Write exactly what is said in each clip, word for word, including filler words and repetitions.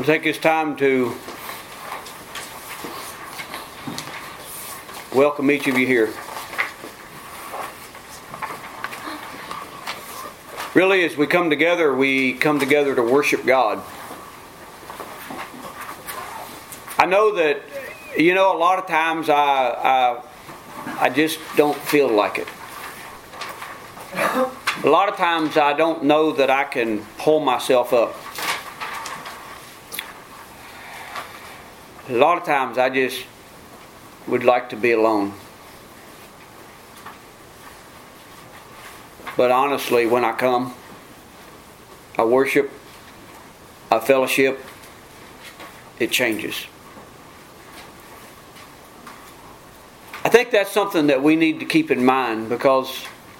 want to take this time to welcome each of you here. Really, as we come together, we come together to worship God. I know that, you know, a lot of times I, I, I just don't feel like it. A lot of times I don't know that I can pull myself up. A lot of times I just would like to be alone. But honestly, when I come, I worship, I fellowship, it changes. I think that's something that we need to keep in mind, because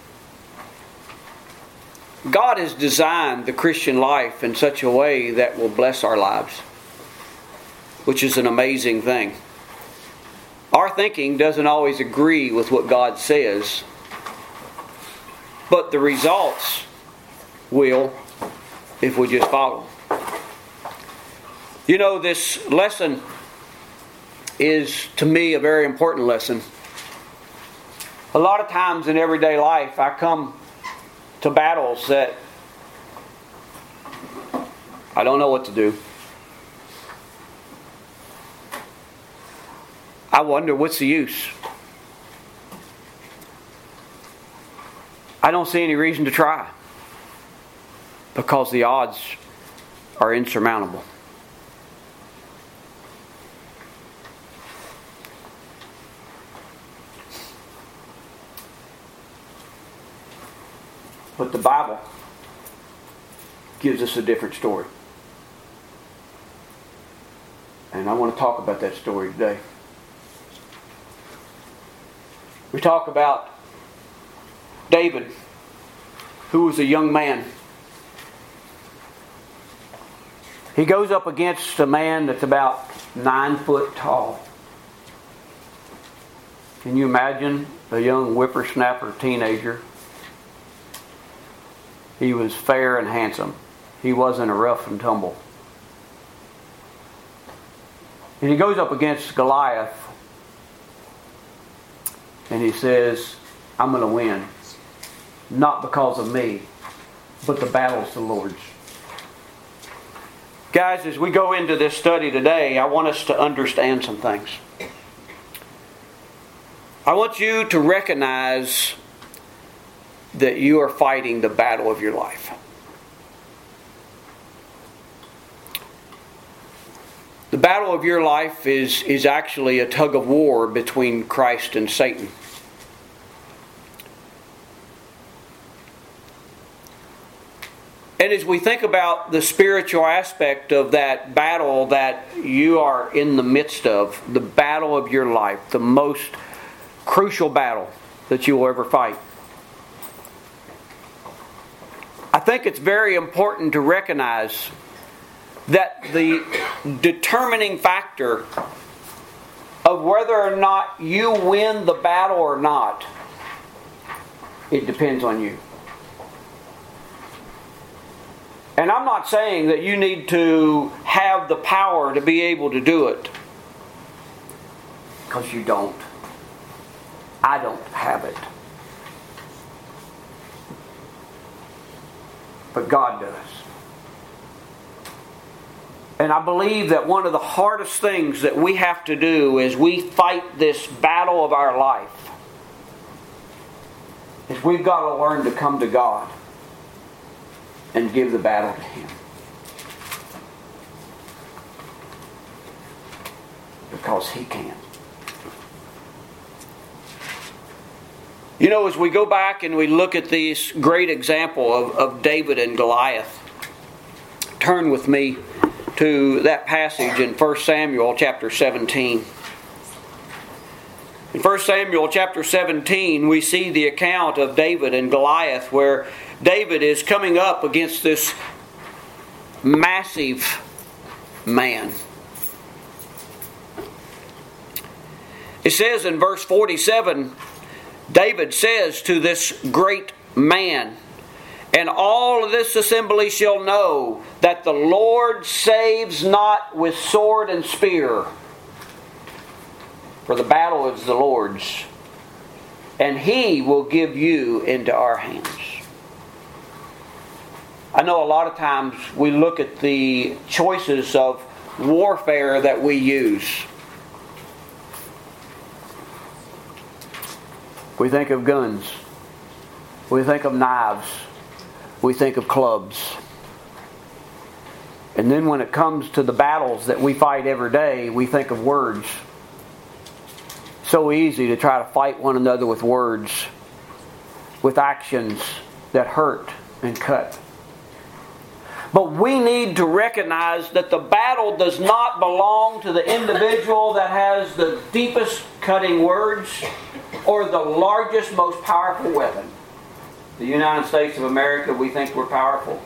God has designed the Christian life in such a way that will bless our lives, which is an amazing thing. Our thinking doesn't always agree with what God says, but the results will if we just follow. You know, this lesson is, to me, a very important lesson. A lot of times in everyday life, I come to battles that I don't know what to do. I wonder, what's the use? I don't see any reason to try, because the odds are insurmountable. But the Bible gives us a different story. And I want to talk about that story today. We talk about David, who was a young man. He goes up against a man that's about nine foot tall. Can you imagine a young whippersnapper teenager? He was fair and handsome. He wasn't a rough and tumble. And he goes up against Goliath, and he says, I'm going to win. Not because of me, but the battle's the Lord's. Guys, as we go into this study today, I want us to understand some things. I want you to recognize that you are fighting the battle of your life. The battle of your life is, is actually a tug of war between Christ and Satan. And as we think about the spiritual aspect of that battle that you are in the midst of, the battle of your life, the most crucial battle that you will ever fight, I think it's very important to recognize that the determining factor of whether or not you win the battle or not, it depends on you. And I'm not saying that you need to have the power to be able to do it, because you don't. I don't have it. But God does. And I believe that one of the hardest things that we have to do as we fight this battle of our life is we've got to learn to come to God and give the battle to Him. Because He can. You know, as we go back and we look at this great example of, of David and Goliath, turn with me to that passage in First Samuel chapter seventeen. In First Samuel chapter seventeen, we see the account of David and Goliath, where David is coming up against this massive man. It says in verse forty-seven, David says to this great man, And all of this assembly shall know that the Lord saves not with sword and spear, for the battle is the Lord's, and He will give you into our hands. I know a lot of times we look at the choices of warfare that we use. We think of guns. We think of knives. We think of clubs. And then when it comes to the battles that we fight every day, we think of words. So easy to try to fight one another with words, with actions that hurt and cut. But we need to recognize that the battle does not belong to the individual that has the deepest cutting words or the largest, most powerful weapon. The United States of America, we think we're powerful.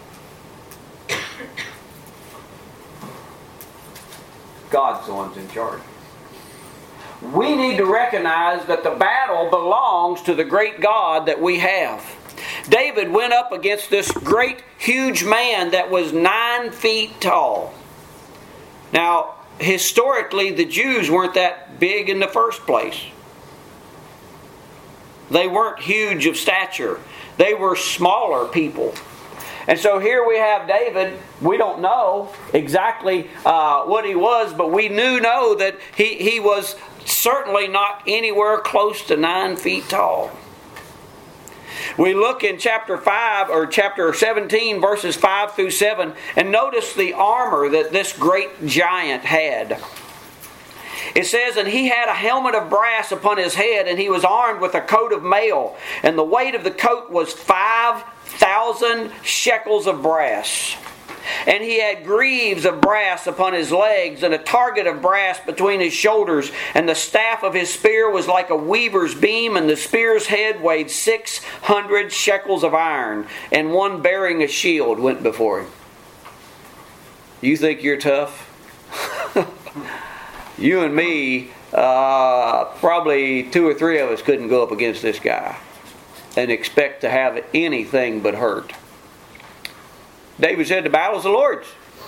God's the one's in charge. We need to recognize that the battle belongs to the great God that we have. David went up against this great, huge man that was nine feet tall. Now, historically, the Jews weren't that big in the first place. They weren't huge of stature. They were smaller people. And so here we have David. We don't know exactly uh, what he was, but we do know that he, he was certainly not anywhere close to nine feet tall. We look in chapter five or chapter seventeen, verses five through seven, and notice the armor that this great giant had. It says, and he had a helmet of brass upon his head, and he was armed with a coat of mail, and the weight of the coat was five thousand shekels of brass. And he had greaves of brass upon his legs, and a target of brass between his shoulders. And the staff of his spear was like a weaver's beam, and the spear's head weighed six hundred shekels of iron. And one bearing a shield went before him. You think you're tough? You and me, uh, probably two or three of us couldn't go up against this guy and expect to have anything but hurt. David said, the battle's the Lord's.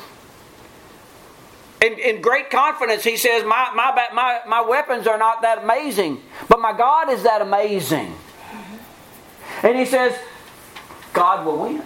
In, in great confidence, he says, my, my, my, my weapons are not that amazing, but my God is that amazing. And he says, God will win.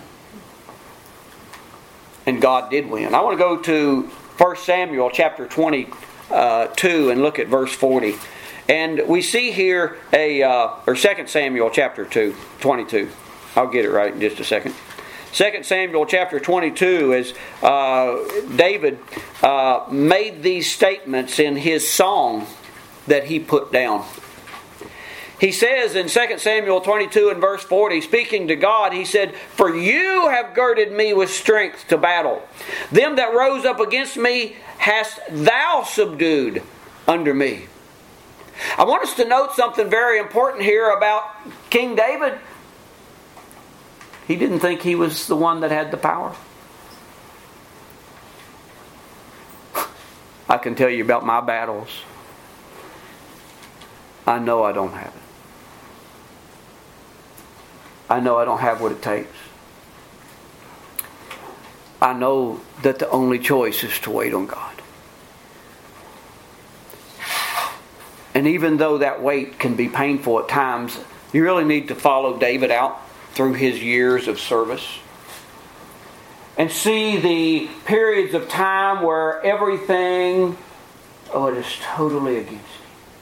And God did win. I want to go to First Samuel chapter twenty-two and look at verse forty. And we see here, a uh, or Second Samuel chapter two, twenty-two. I'll get it right in just a second. Second Samuel chapter twenty-two, as uh, David uh, made these statements in his song that he put down. He says in Second Samuel twenty-two and verse forty, speaking to God, he said, for you have girded me with strength to battle. Them that rose up against me hast thou subdued under me. I want us to note something very important here about King David. He didn't think he was the one that had the power. I can tell you about my battles. I know I don't have it. I know I don't have what it takes. I know that the only choice is to wait on God. And even though that wait can be painful at times, you really need to follow David out through his years of service and see the periods of time where everything, oh, it is totally against me.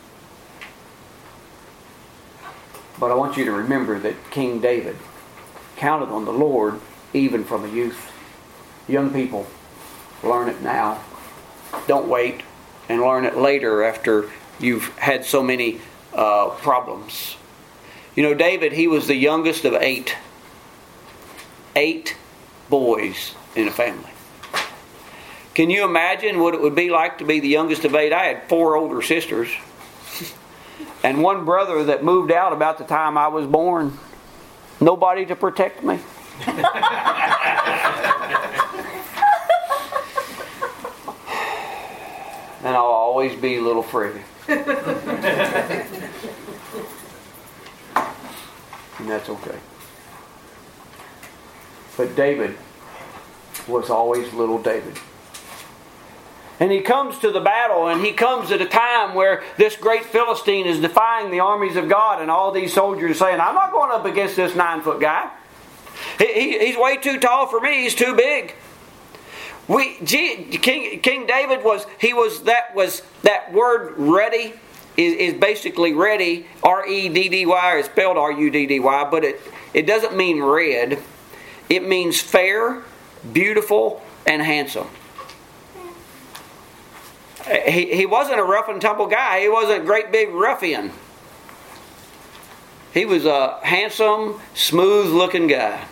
But I want you to remember that King David counted on the Lord even from a youth. Young people, learn it now. Don't wait and learn it later after you've had so many uh, problems. You know, David, he was the youngest of eight. Eight boys in a family. Can you imagine what it would be like to be the youngest of eight? I had four older sisters. And one brother that moved out about the time I was born. Nobody to protect me. And I'll always be a little Freddie. And that's okay. But David was always little David. And he comes to the battle, and he comes at a time where this great Philistine is defying the armies of God, and all these soldiers are saying, I'm not going up against this nine-foot guy. He, he, he's way too tall for me. He's too big. We King King David was he was that was that word ready is, is basically ready, R E D D Y, or it's spelled R U D D Y, but it, it doesn't mean red. It means fair, beautiful, and handsome. He, he wasn't a rough and tumble guy. He wasn't a great big ruffian. He was a handsome, smooth-looking guy.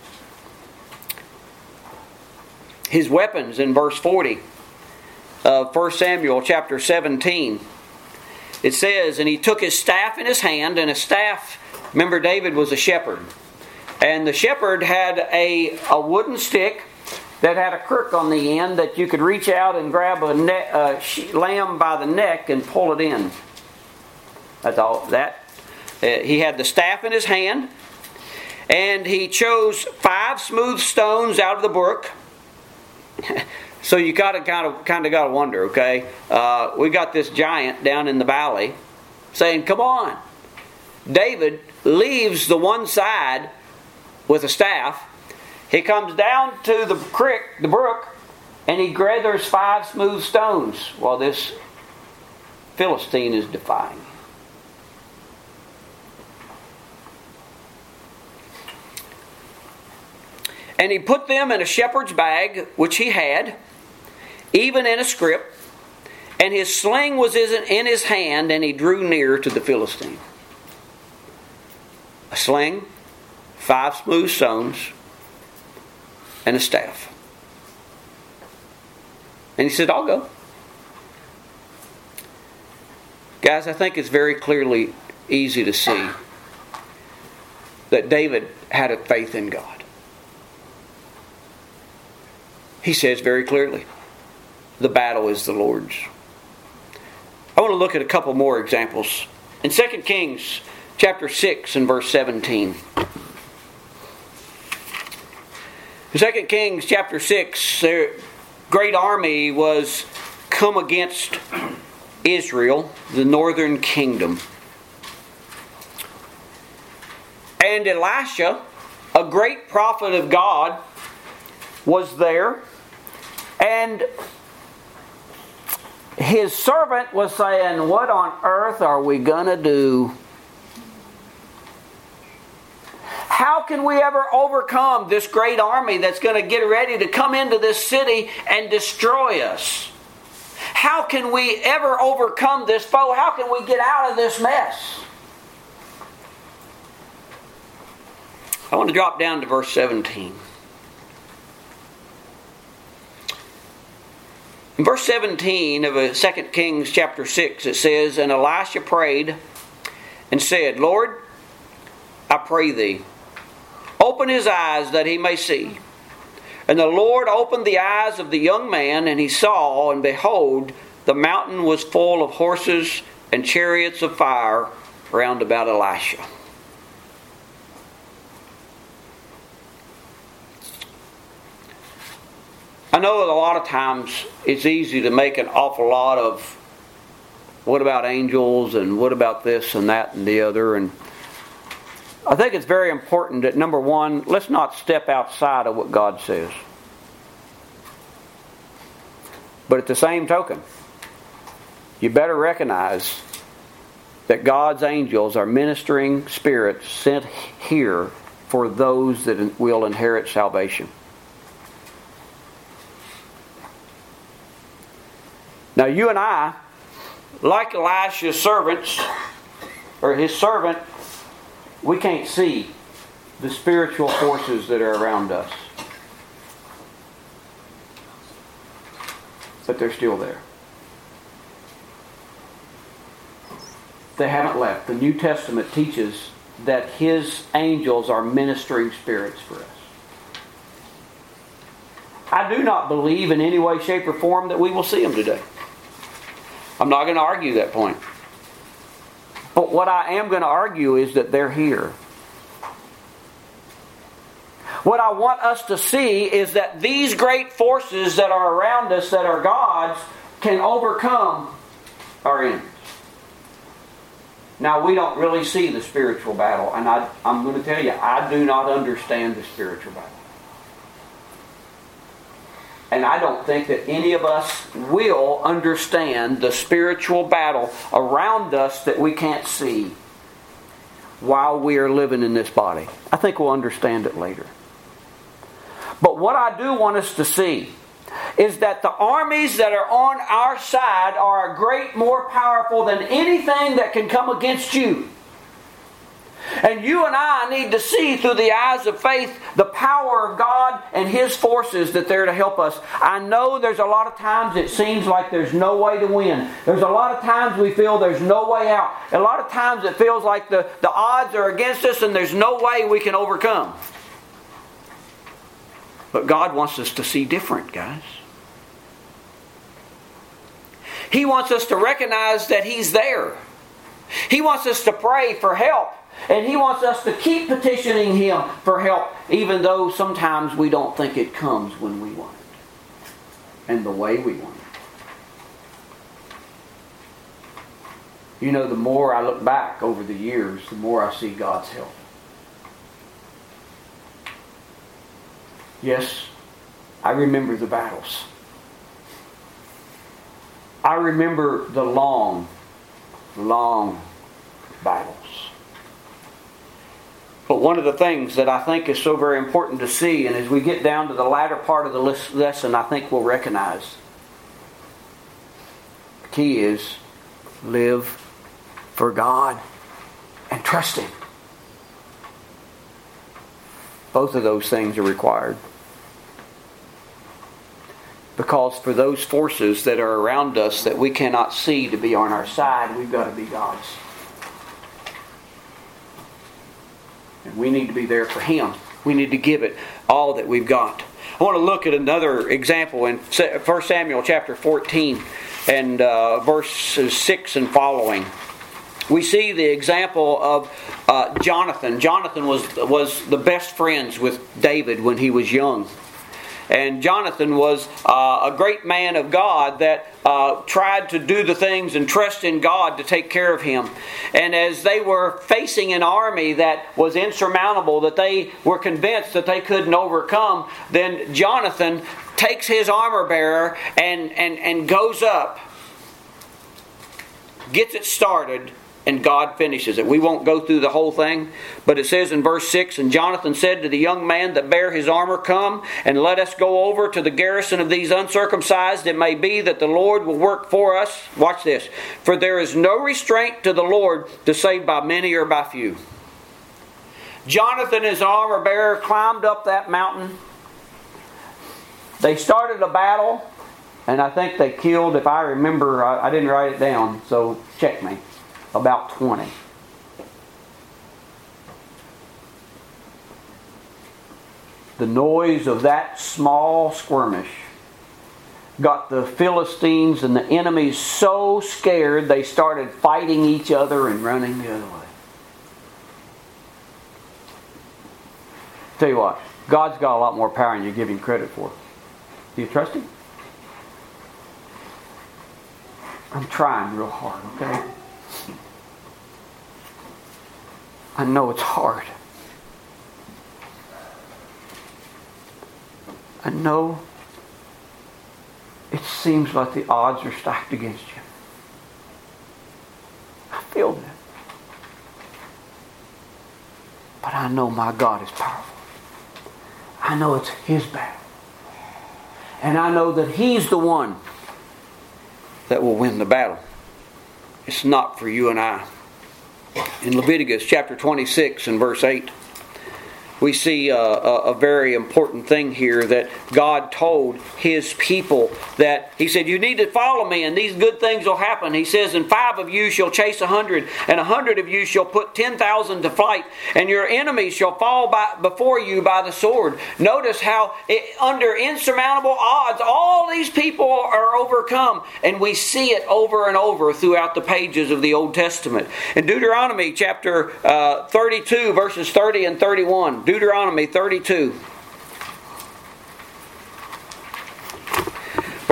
His weapons in verse forty of First Samuel chapter seventeen. It says, and he took his staff in his hand, and a staff, remember David was a shepherd. And the shepherd had a, a wooden stick that had a crook on the end that you could reach out and grab a ne- uh, lamb by the neck and pull it in. That's all. That uh, he had the staff in his hand, and he chose five smooth stones out of the brook. So you got to kind of kind of got to wonder. Okay, uh, we got this giant down in the valley saying, "Come on." David leaves the one side with a staff. He comes down to the creek, the brook, and he gathers five smooth stones while this Philistine is defying. And he put them in a shepherd's bag, which he had, even in a scrip, and his sling was in his hand, and he drew near to the Philistine. A sling, five smooth stones, and a staff. And he said, I'll go. Guys, I think it's very clearly easy to see that David had a faith in God. He says very clearly, the battle is the Lord's. I want to look at a couple more examples. In Second Kings chapter six and verse seventeen. In Second Kings chapter six, their great army was come against Israel, the northern kingdom. And Elisha, a great prophet of God, was there. And his servant was saying, what on earth are we going to do? How can we ever overcome this great army that's going to get ready to come into this city and destroy us? How can we ever overcome this foe? How can we get out of this mess? I want to drop down to verse seventeen. In verse seventeen of Second Kings chapter six, it says, and Elisha prayed and said, Lord, I pray thee, open his eyes that he may see. And the Lord opened the eyes of the young man, and he saw, and behold, the mountain was full of horses and chariots of fire round about Elisha. I know that a lot of times it's easy to make an awful lot of what about angels and what about this and that and the other. And I think it's very important that, number one, let's not step outside of what God says. But at the same token, you better recognize that God's angels are ministering spirits sent here for those that will inherit salvation. Now you and I, like Elisha's servants, or his servant, we can't see the spiritual forces that are around us. But they're still there. They haven't left. The New Testament teaches that his angels are ministering spirits for us. I do not believe in any way, shape, or form that we will see them today. I'm not going to argue that point. But what I am going to argue is that they're here. What I want us to see is that these great forces that are around us, that are God's, can overcome our enemies. Now, we don't really see the spiritual battle, and I, I'm going to tell you, I do not understand the spiritual battle. And I don't think that any of us will understand the spiritual battle around us that we can't see while we are living in this body. I think we'll understand it later. But what I do want us to see is that the armies that are on our side are a great more powerful than anything that can come against you. And you and I need to see through the eyes of faith the power of God and His forces that they're to help us. I know there's a lot of times it seems like there's no way to win. There's a lot of times we feel there's no way out. A lot of times it feels like the, the odds are against us and there's no way we can overcome. But God wants us to see different, guys. He wants us to recognize that He's there. He wants us to pray for help. And He wants us to keep petitioning Him for help, even though sometimes we don't think it comes when we want it and the way we want it. You know, the more I look back over the years, the more I see God's help. Yes, I remember the battles. I remember the long, long battles. But one of the things that I think is so very important to see, and as we get down to the latter part of the lesson, I think we'll recognize, the key is live for God and trust Him. Both of those things are required. Because for those forces that are around us that we cannot see to be on our side, we've got to be God's. And we need to be there for Him. We need to give it all that we've got. I want to look at another example in First Samuel chapter fourteen and uh, verses six and following. We see the example of uh, Jonathan. Jonathan was, was the best friends with David when he was young. And Jonathan was uh, a great man of God that uh, tried to do the things and trust in God to take care of him. And as they were facing an army that was insurmountable, that they were convinced that they couldn't overcome, then Jonathan takes his armor bearer and, and, and goes up, gets it started, and God finishes it. We won't go through the whole thing, but it says in verse six, "And Jonathan said to the young man that bare his armor, Come, and let us go over to the garrison of these uncircumcised. It may be that the Lord will work for us." Watch this. "For there is no restraint to the Lord to save by many or by few." Jonathan, his armor bearer, climbed up that mountain. They started a battle, and I think they killed, if I remember, I, I didn't write it down, so check me, about twenty. The noise of that small skirmish got the Philistines and the enemies so scared they started fighting each other and running the other way. Tell you what, God's got a lot more power than you give Him credit for. Do you trust Him? I'm trying real hard, okay? I know it's hard. I know it seems like the odds are stacked against you. I feel that. But I know my God is powerful. I know it's His battle. And I know that He's the one that will win the battle. It's not for you and I. In Leviticus chapter twenty-six and verse eight, we see a, a, a very important thing here that God told His people, that He said, you need to follow me and these good things will happen. He says, and five of you shall chase a hundred, and a hundred of you shall put ten thousand to flight, and your enemies shall fall by, before you by the sword. Notice how it, under insurmountable odds, all these people are overcome. And we see it over and over throughout the pages of the Old Testament. In Deuteronomy chapter uh, thirty-two, verses thirty and thirty-one. Deuteronomy thirty-two.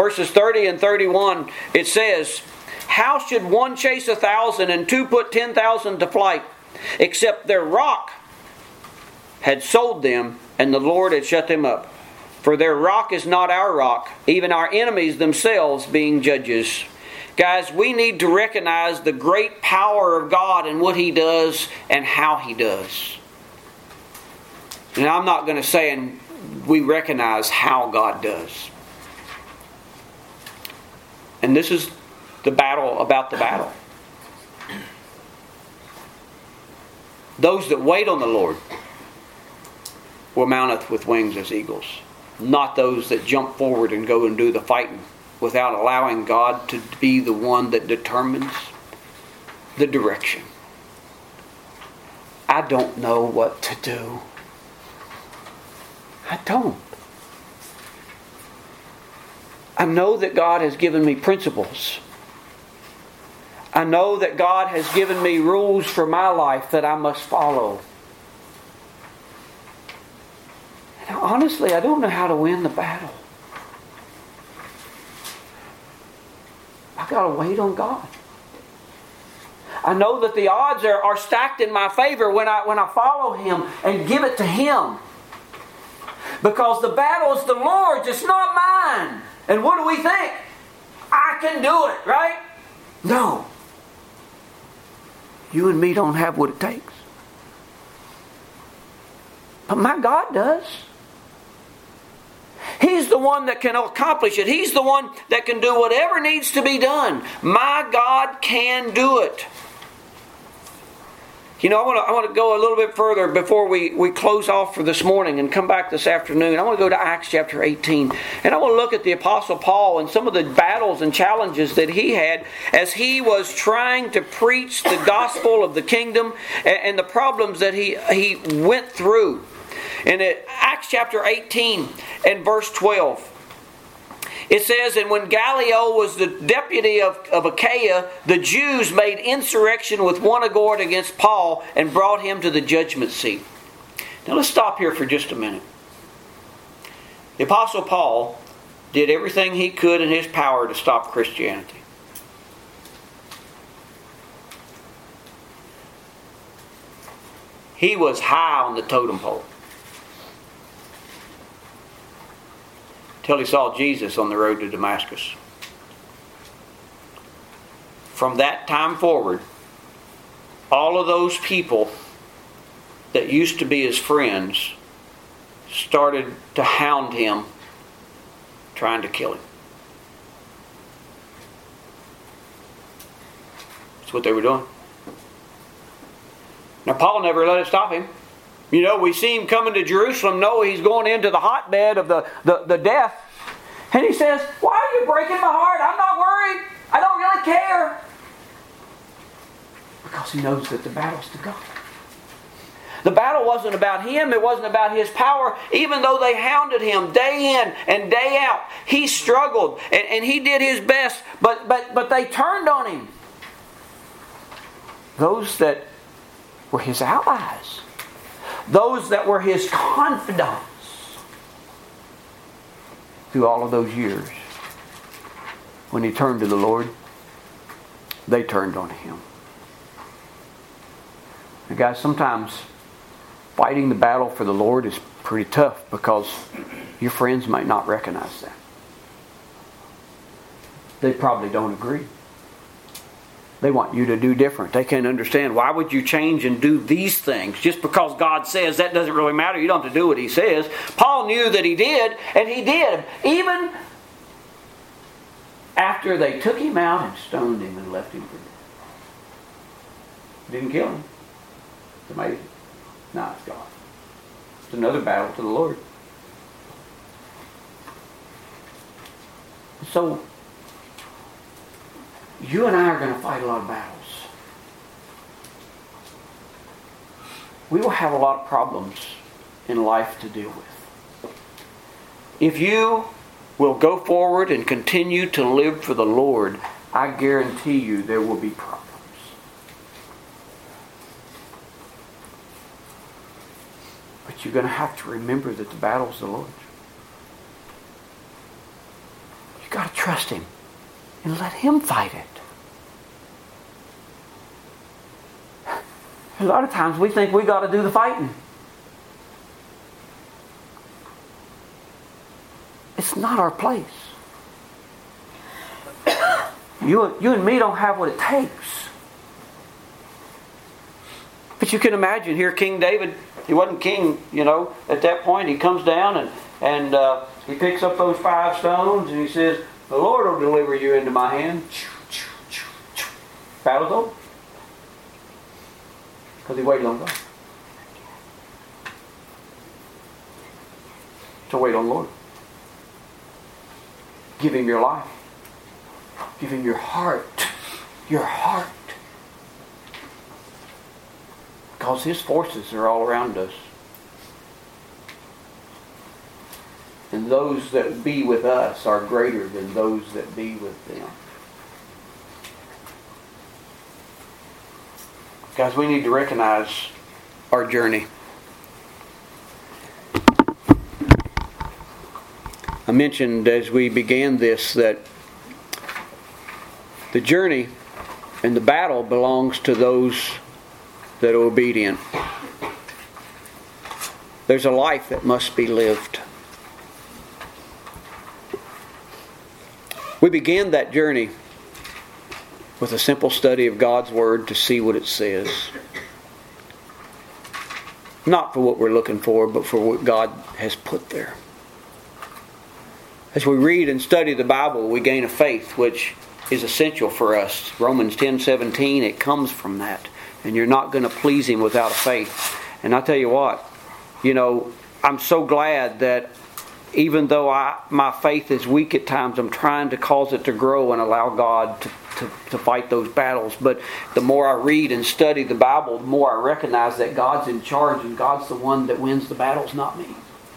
Verses thirty and thirty-one, it says, how should one chase a thousand and two put ten thousand to flight, except their rock had sold them, and the Lord had shut them up? For their rock is not our rock, even our enemies themselves being judges. Guys, we need to recognize the great power of God and what He does and how He does. And I'm not going to say and we recognize how God does. And this is the battle about the battle. Those that wait on the Lord will mount with wings as eagles. Not those that jump forward and go and do the fighting without allowing God to be the one that determines the direction. I don't know what to do. I don't. I know that God has given me principles. I know that God has given me rules for my life that I must follow. And honestly, I don't know how to win the battle. I got to wait on God. I know that the odds are, are stacked in my favor when I, when I follow Him and give it to Him. Because the battle is the Lord's, it's not mine. And what do we think? I can do it, right? No. You and me don't have what it takes. But my God does. He's the one that can accomplish it. He's the one that can do whatever needs to be done. My God can do it. You know, I want to, I want to go a little bit further before we, we close off for this morning and come back this afternoon. I want to go to Acts chapter eighteen. And I want to look at the Apostle Paul and some of the battles and challenges that he had as he was trying to preach the gospel of the kingdom and, and the problems that he, he went through. In Acts chapter eighteen and verse twelve, it says, and when Gallio was the deputy of, of Achaia, the Jews made insurrection with one accord against Paul and brought him to the judgment seat. Now let's stop here for just a minute. The Apostle Paul did everything he could in his power to stop Christianity. He was high on the totem pole. Till he saw Jesus on the road to Damascus. From that time forward, all of those people that used to be his friends started to hound him, trying to kill him. That's what they were doing. Now Paul never let it stop him. You know, we see him coming to Jerusalem. No, he's going into the hotbed of the, the, the death. And he says, why are you breaking my heart? I'm not worried. I don't really care. Because he knows that the battle's to God. The battle wasn't about him. It wasn't about his power. Even though they hounded him day in and day out, he struggled and, and he did his best. But, but, but they turned on him. Those that were his allies. Those that were his confidants through all of those years. When he turned to the Lord, they turned on him. And guys, sometimes fighting the battle for the Lord is pretty tough because your friends might not recognize that. They probably don't agree. They want you to do different. They can't understand. Why would you change and do these things? Just because God says that doesn't really matter. You don't have to do what He says. Paul knew that he did, and he did. Even after they took him out and stoned him and left him for dead. Didn't kill him. It's amazing. No, it's God. It's another battle to the Lord. So, you and I are going to fight a lot of battles. We will have a lot of problems in life to deal with. If you will go forward and continue to live for the Lord, I guarantee you there will be problems. But you're going to have to remember that the battle's the Lord's. You've got to trust Him and let Him fight it. A lot of times we think we got to do the fighting. It's not our place. You, you and me don't have what it takes. But you can imagine here, King David, he wasn't king, you know, at that point. He comes down and, and uh, he picks up those five stones and he says, the Lord will deliver you into my hand. Battle's over. Because he waited on God. So wait on the Lord. Give Him your life. Give Him your heart. Your heart. Because His forces are all around us. And those that be with us are greater than those that be with them. Guys, we need to recognize our journey. I mentioned as we began this that the journey and the battle belongs to those that are obedient. There's a life that must be lived. We began that journey with a simple study of God's Word to see what it says. Not for what we're looking for, but for what God has put there. As we read and study the Bible, we gain a faith which is essential for us. Romans ten seventeen, it comes from that. And you're not going to please Him without a faith. And I tell you what, you know, I'm so glad that even though I, my faith is weak at times, I'm trying to cause it to grow and allow God to, to, to fight those battles. But the more I read and study the Bible, the more I recognize that God's in charge and God's the one that wins the battles, not me.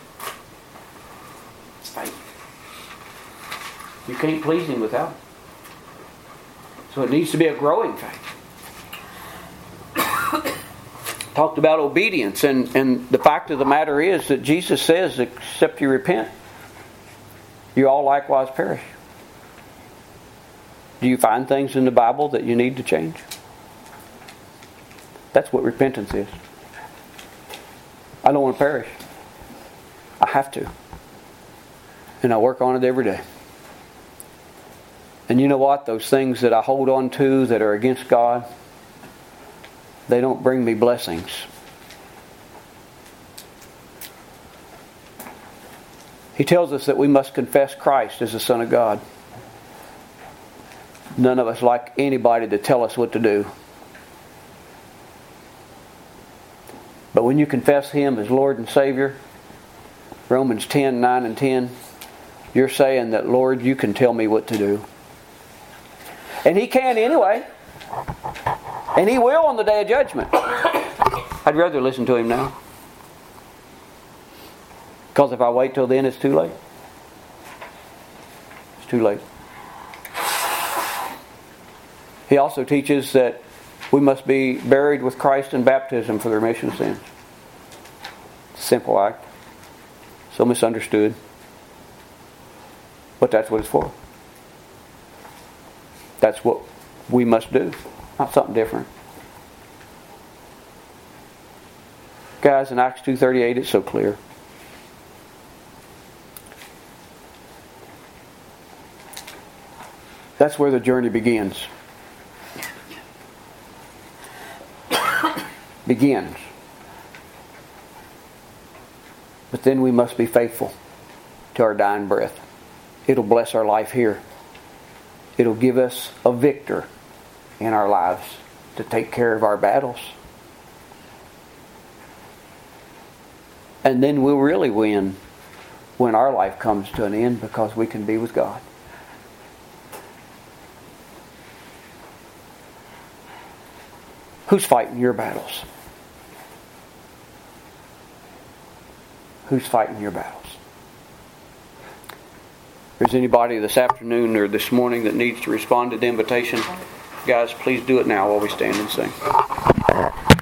It's faith. You can't please Him without it. So it needs to be a growing faith. Talked about obedience, and, and the fact of the matter is that Jesus says, except you repent, you all likewise perish. Do you find things in the Bible that you need to change? That's what repentance is. I don't want to perish. I have to. And I work on it every day. And you know what? Those things that I hold on to that are against God, they don't bring me blessings. He tells us that we must confess Christ as the Son of God. None of us like anybody to tell us what to do. But when you confess Him as Lord and Savior, Romans ten, nine and ten, you're saying that, Lord, you can tell me what to do. And He can anyway. And He will on the day of judgment. I'd rather listen to Him now. Because if I wait till then, it's too late. It's too late. He also teaches that we must be buried with Christ in baptism for the remission of sins. It's a simple act. So misunderstood. But that's what it's for. That's what we must do. Not something different. Guys, in Acts two thirty-eight, it's so clear. That's where the journey begins. Begins. But then we must be faithful to our dying breath. It'll bless our life here. It'll give us a victor in our lives to take care of our battles. And then we'll really win when our life comes to an end, because we can be with God. Who's fighting your battles? Who's fighting your battles? If there's anybody this afternoon or this morning that needs to respond to the invitation, guys, please do it now while we stand and sing.